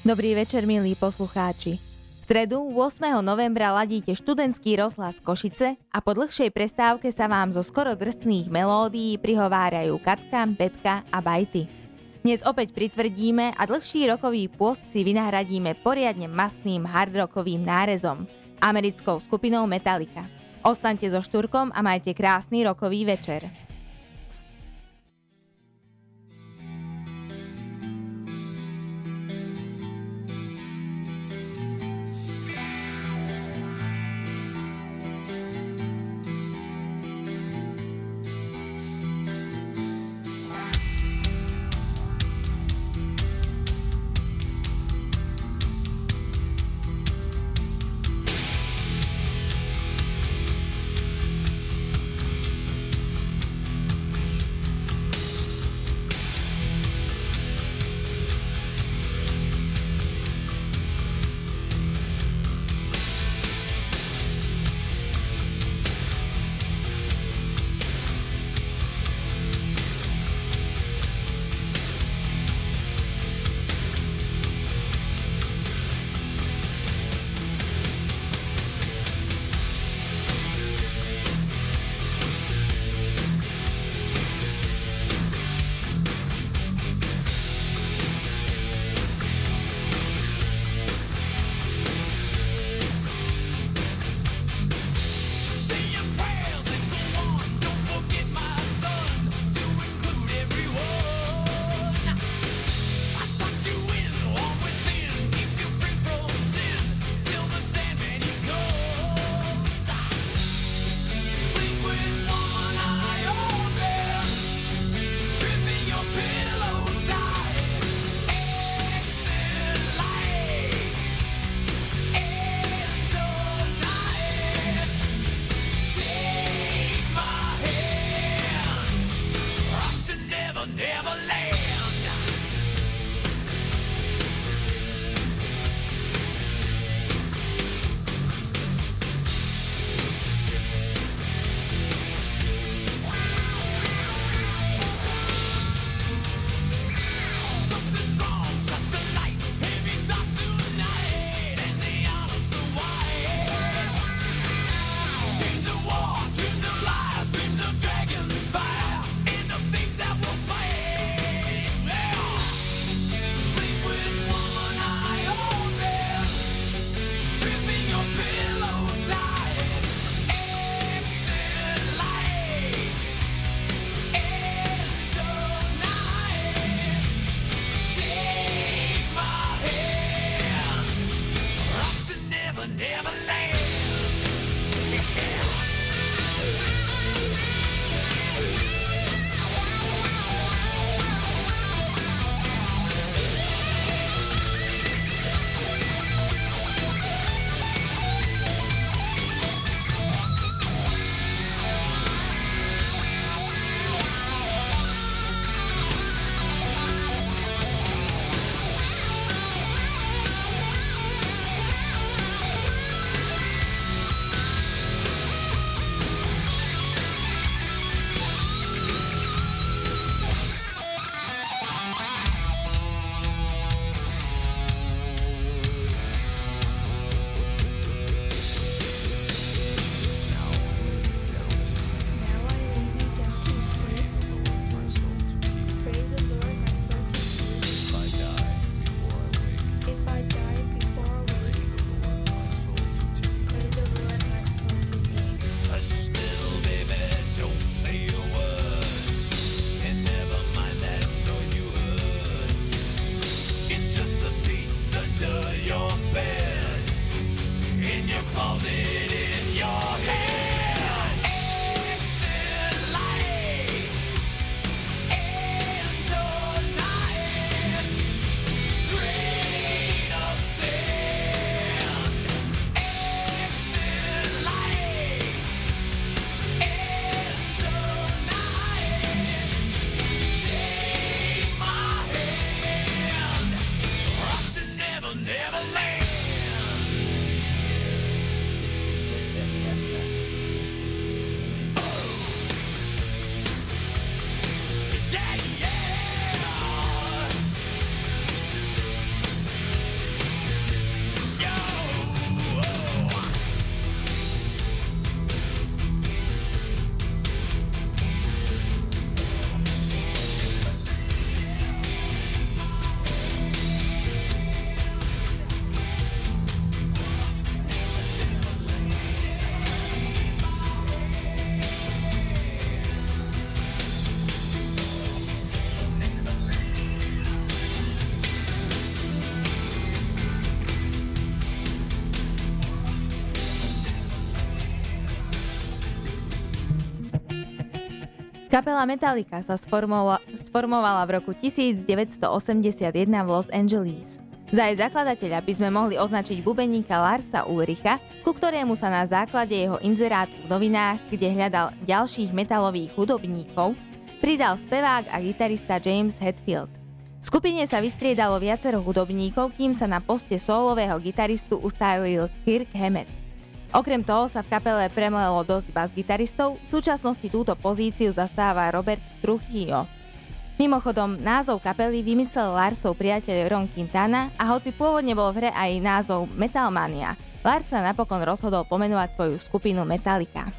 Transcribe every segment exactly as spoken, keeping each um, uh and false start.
Dobrý večer, milí poslucháči. V stredu ôsmeho novembra ladíte študentský rozhlas Košice a po dlhšej prestávke sa vám zo skoro drsných melódií prihovárajú Katka, Betka a Bajty. Dnes opäť pritvrdíme a dlhší rokový pôst si vynahradíme poriadne mastným hardrockovým nárezom, americkou skupinou Metallica. Ostaňte so Štúrkom a majte krásny rokový večer. Kapela Metallica sa sformovala, sformovala v roku devätnásťstoosemdesiatjeden v Los Angeles. Za jej zakladateľa by sme mohli označiť bubeníka Larsa Ulricha, ku ktorému sa na základe jeho inzerátu v novinách, kde hľadal ďalších metalových hudobníkov, pridal spevák a gitarista James Hetfield. V skupine sa vystriedalo viacero hudobníkov, kým sa na poste sólového gitaristu ustálil Kirk Hammett. Okrem toho sa v kapele premlelo dosť bas-gitaristov, v súčasnosti túto pozíciu zastáva Robert Trujillo. Mimochodom, názov kapely vymyslel Larsov priateľ Ron Quintana a hoci pôvodne bol v hre aj názov Metalmania, Lars sa napokon rozhodol pomenovať svoju skupinu Metallica.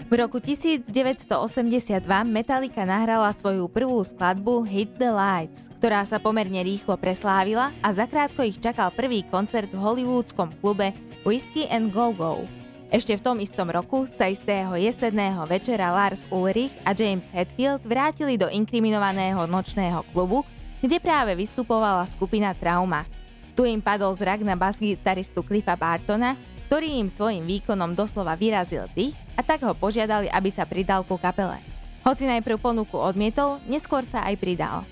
V roku devätnásťstoosemdesiatdva Metallica nahrala svoju prvú skladbu Hit the Lights, ktorá sa pomerne rýchlo preslávila a zakrátko ich čakal prvý koncert v hollywoodskom klube Whiskey and Go Go. Ešte v tom istom roku sa istého jesenného večera Lars Ulrich a James Hetfield vrátili do inkriminovaného nočného klubu, kde práve vystupovala skupina Trauma. Tu im padol zrak na basgitaristu Cliffa Bartona, ktorý im svojím výkonom doslova vyrazil dých a tak ho požiadali, aby sa pridal ku kapele. Hoci najprv ponuku odmietol, neskôr sa aj pridal.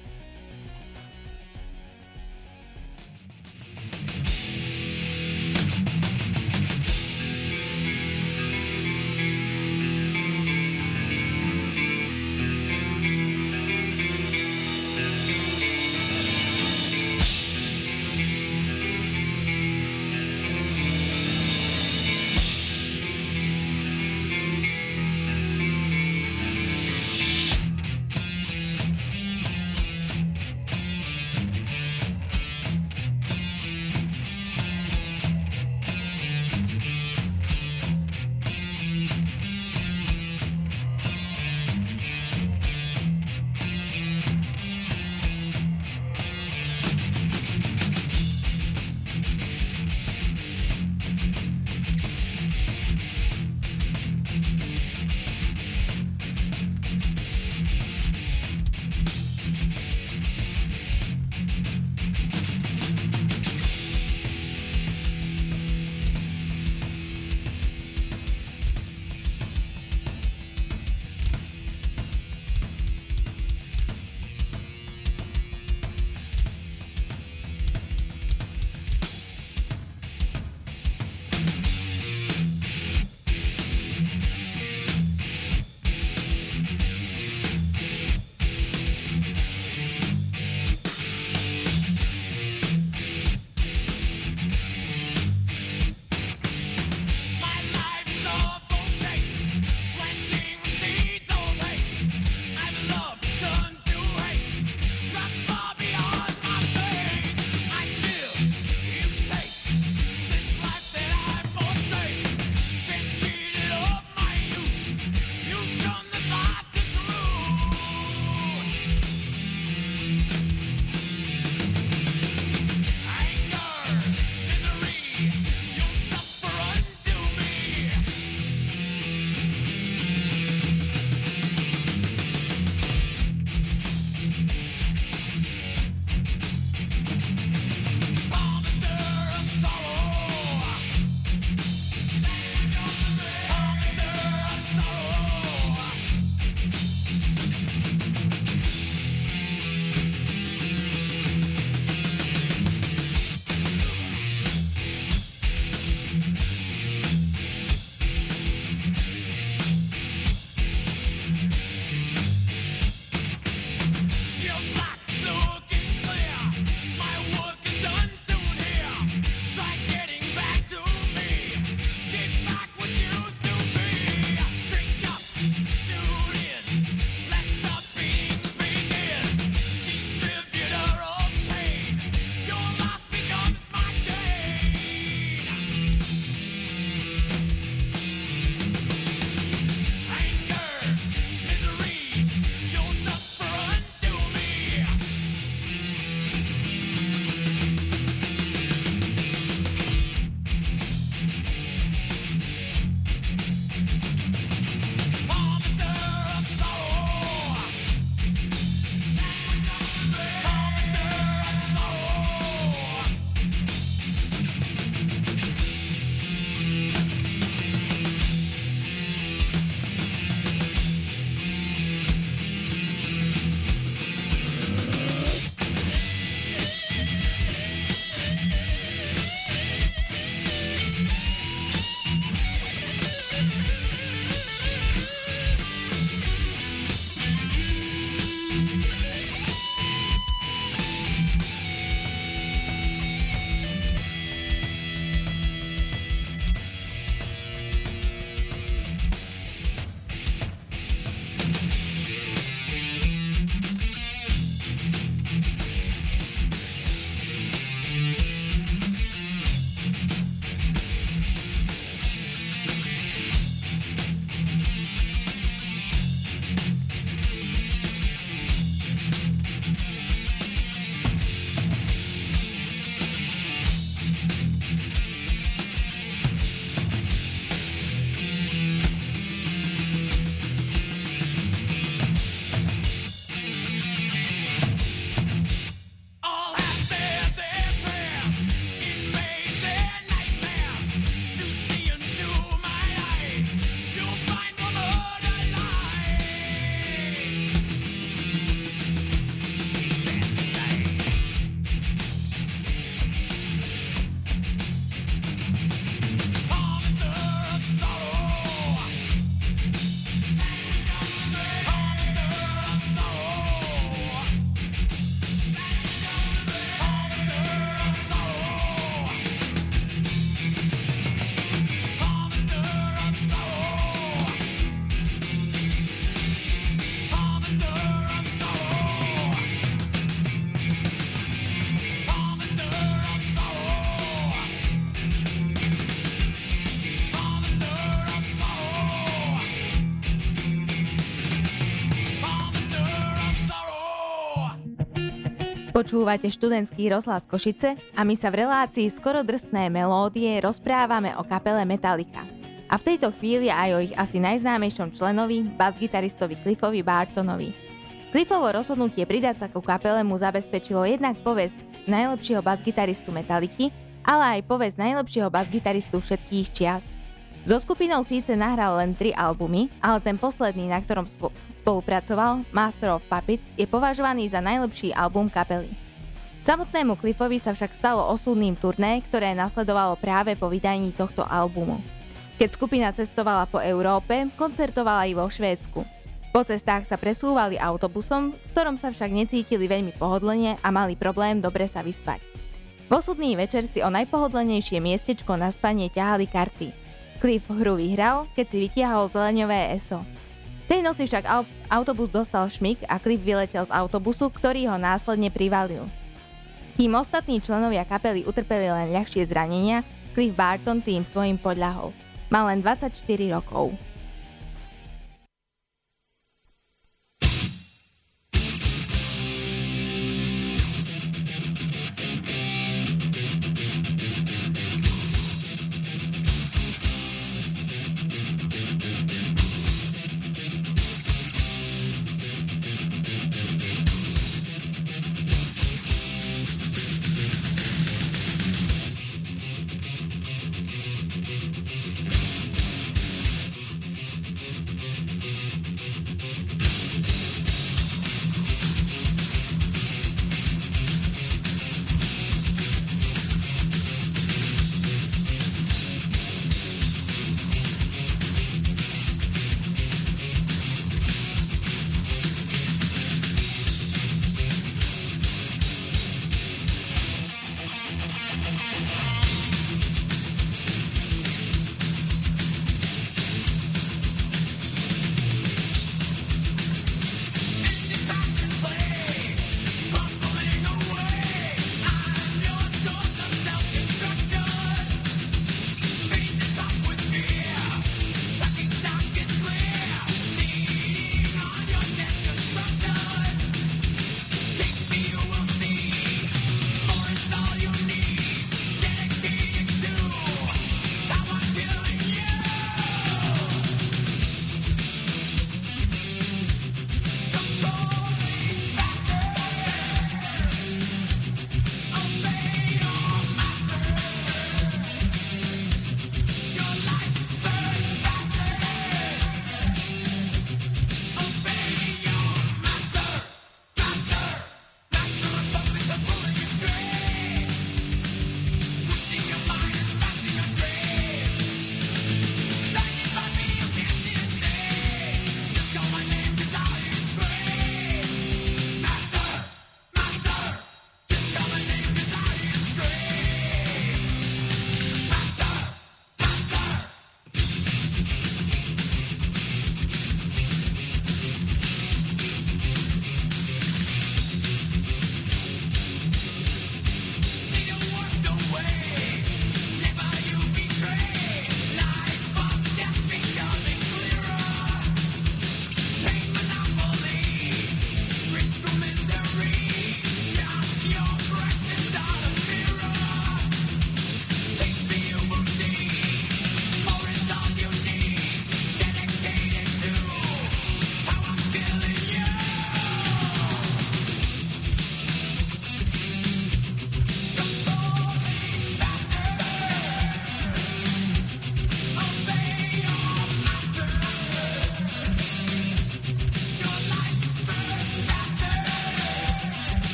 Počúvate študentský rozhlas Košice a my sa v relácii Skoro drsné melódie rozprávame o kapele Metallica. A v tejto chvíli aj o ich asi najznámejšom členovi, basgitaristovi Cliffovi Bartonovi. Cliffovo rozhodnutie pridať sa ku kapele mu zabezpečilo jednak povesť najlepšieho basgitaristu Metalliky, ale aj povesť najlepšieho basgitaristu všetkých čias. So skupinou síce nahral len tri albumy, ale ten posledný, na ktorom spo- spolupracoval, Master of Puppets, je považovaný za najlepší album kapely. Samotnému Cliffovi sa však stalo osudným turné, ktoré nasledovalo práve po vydaní tohto albumu. Keď skupina cestovala po Európe, koncertovala i vo Švédsku. Po cestách sa presúvali autobusom, v ktorom sa však necítili veľmi pohodlne a mali problém dobre sa vyspať. V osudný večer si o najpohodlnejšie miestečko na spanie ťahali karty. Cliff hru vyhral, keď si vytiahol zeleňové eso. Tej noci však au- autobus dostal šmik a Cliff vyletel z autobusu, ktorý ho následne privalil. Kým ostatní členovia kapely utrpeli len ľahšie zranenia, Cliff Barton tým svojim podľahol. Mal len dvadsaťštyri rokov.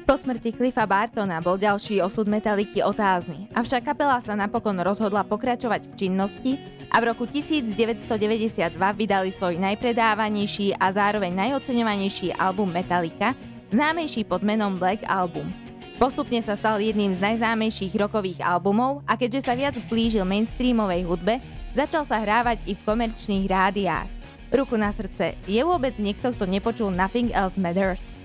Po smrti Cliffa Bartona bol ďalší osud Metallicy otázny, avšak kapela sa napokon rozhodla pokračovať v činnosti a v roku devätnásťstodeväťdesiatdva vydali svoj najpredávanejší a zároveň najoceňovanejší album Metallica, známejší pod menom Black Album. Postupne sa stal jedným z najznámejších rockových albumov a keďže sa viac blížil mainstreamovej hudbe, začal sa hrávať i v komerčných rádiách. Ruku na srdce, je vôbec niekto, kto nepočul Nothing Else Matters?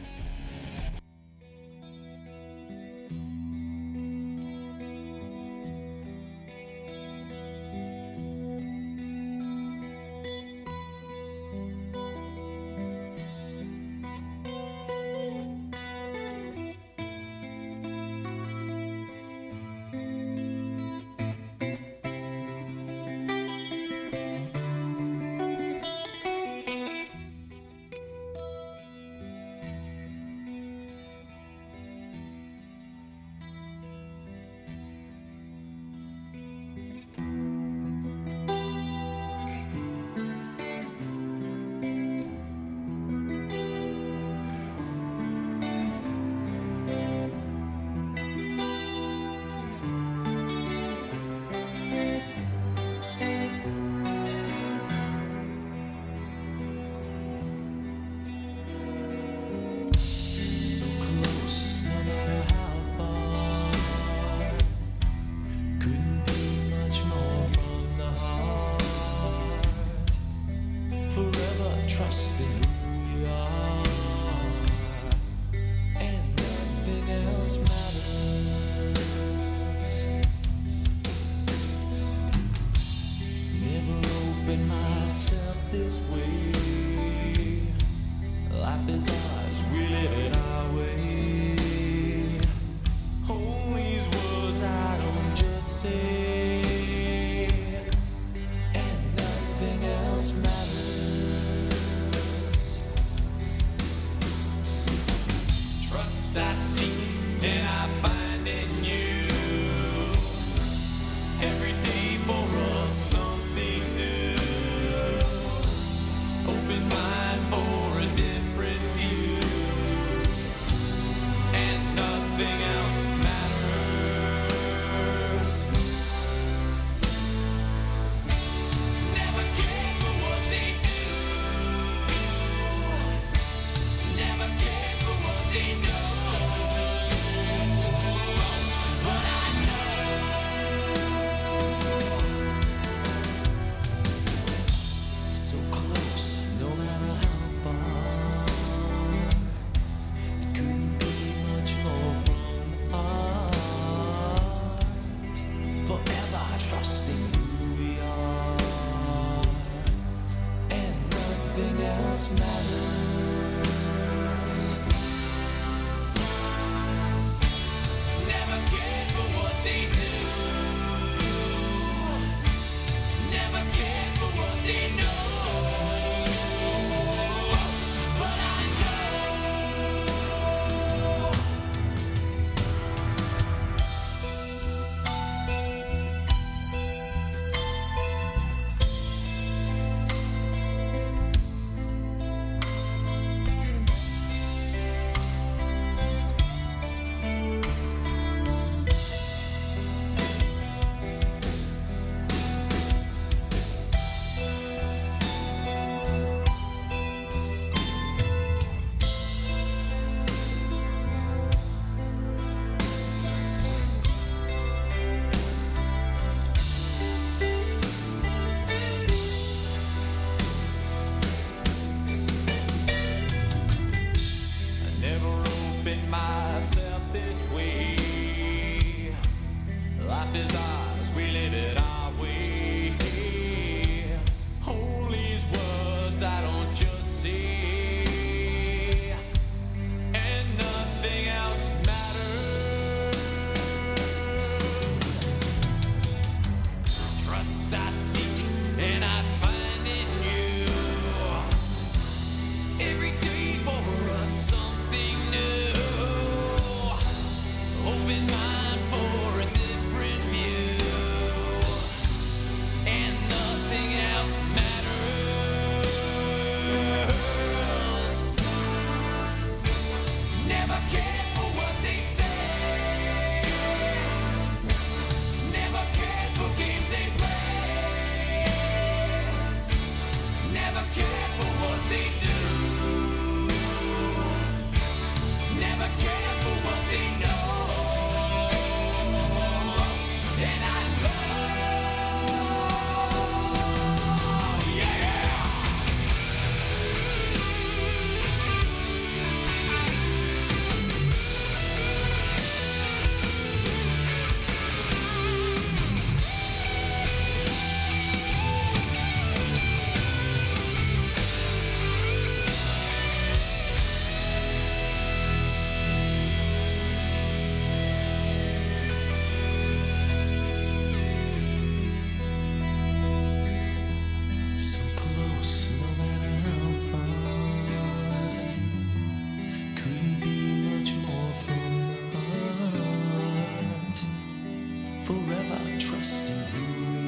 forever trusting who we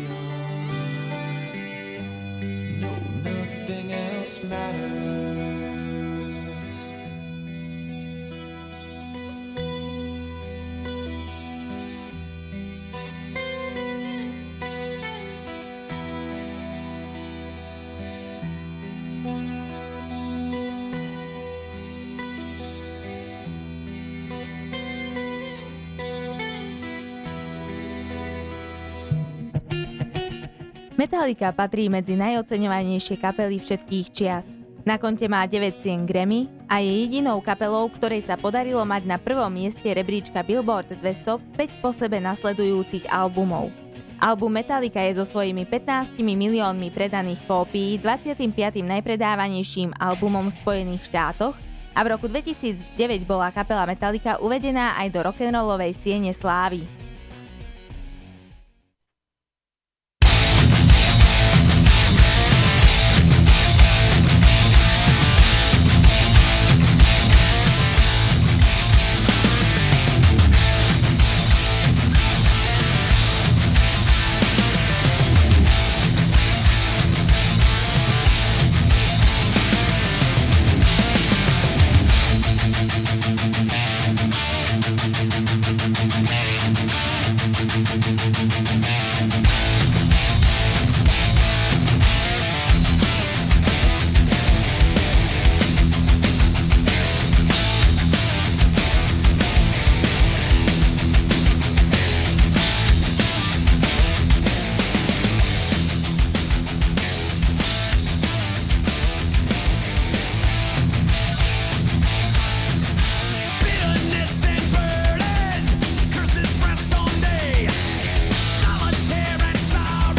are. No, nothing else matters. Metallica patrí medzi najoceňovanejšie kapely všetkých čias. Na konte má deväť cien Grammy a je jedinou kapelou, ktorej sa podarilo mať na prvom mieste rebríčka Billboard dvesto päť po sebe nasledujúcich albumov. Album Metallica je so svojimi pätnástimi miliónmi predaných kópií dvadsiatym piatym najpredávanejším albumom v Spojených štátoch a v roku dvetisícdeväť bola kapela Metallica uvedená aj do rock'n'rollovej siene slávy. Curses rest on day. Solitaire and sorrow.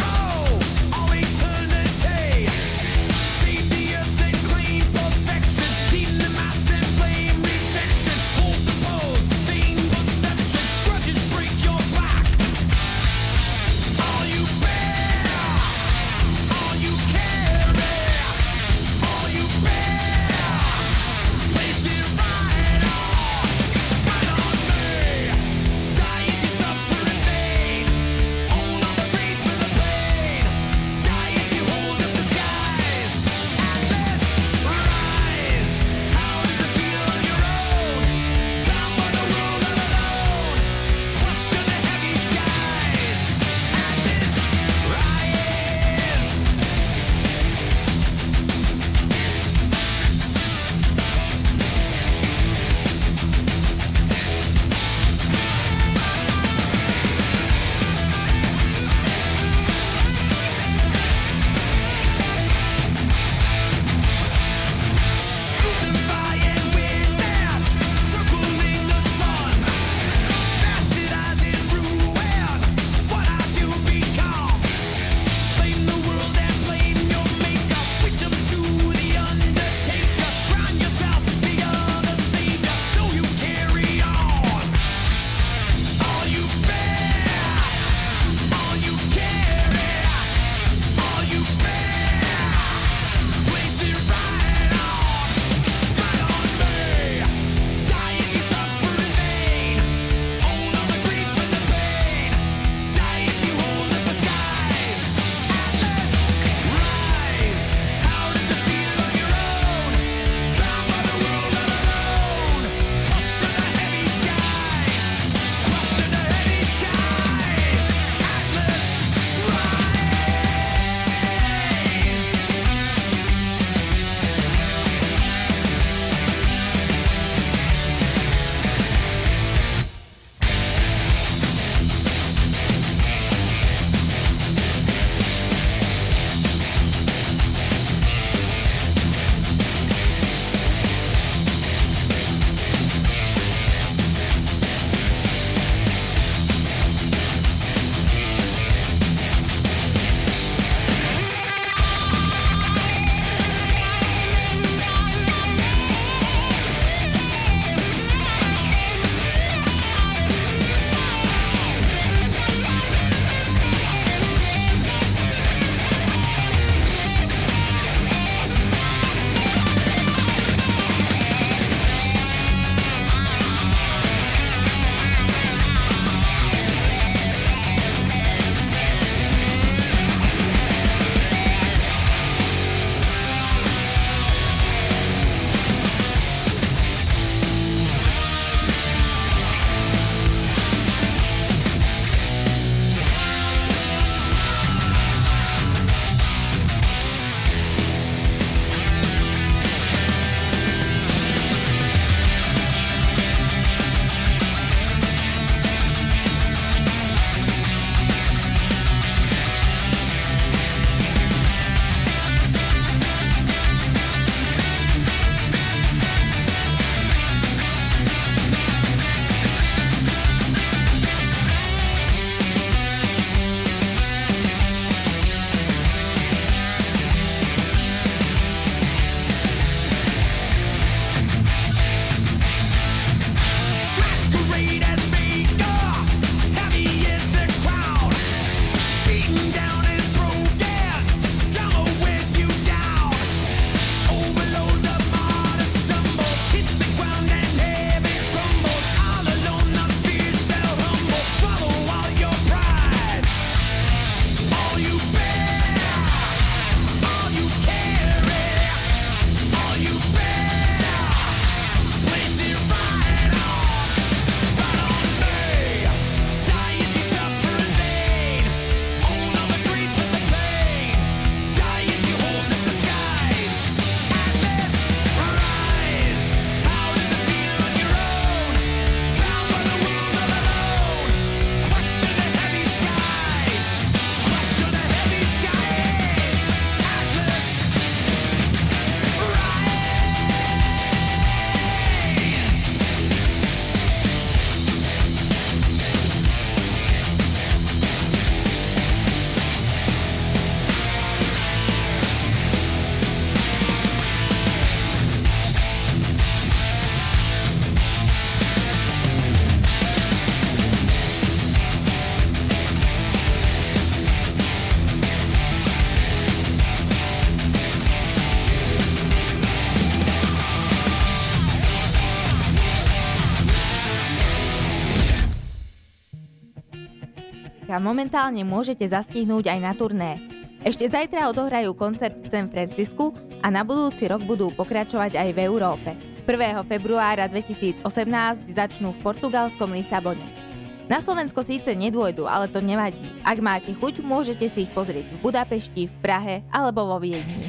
roka momentálne môžete zastihnúť aj na turné. Ešte zajtra odohrajú koncert v San Francisku a na budúci rok budú pokračovať aj v Európe. prvého februára dvetisícosemnásť začnú v portugalskom Lisabone. Na Slovensko síce nedôjdu, ale to nevadí. Ak máte chuť, môžete si ich pozrieť v Budapešti, v Prahe alebo vo Viedni.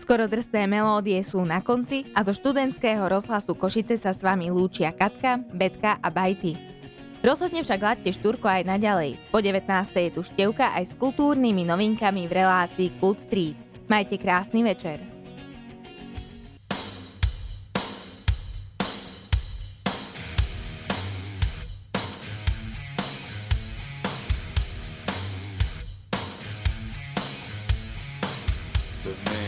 Skoro drsné melódie sú na konci a zo študentského rozhlasu Košice sa s vami lúčia Katka, Betka a Bajty. Rozhodne však laďte štúrko aj naďalej. Po devätnástej je tu Števka aj s kultúrnymi novinkami v relácii Kult Street. Majte krásny večer. The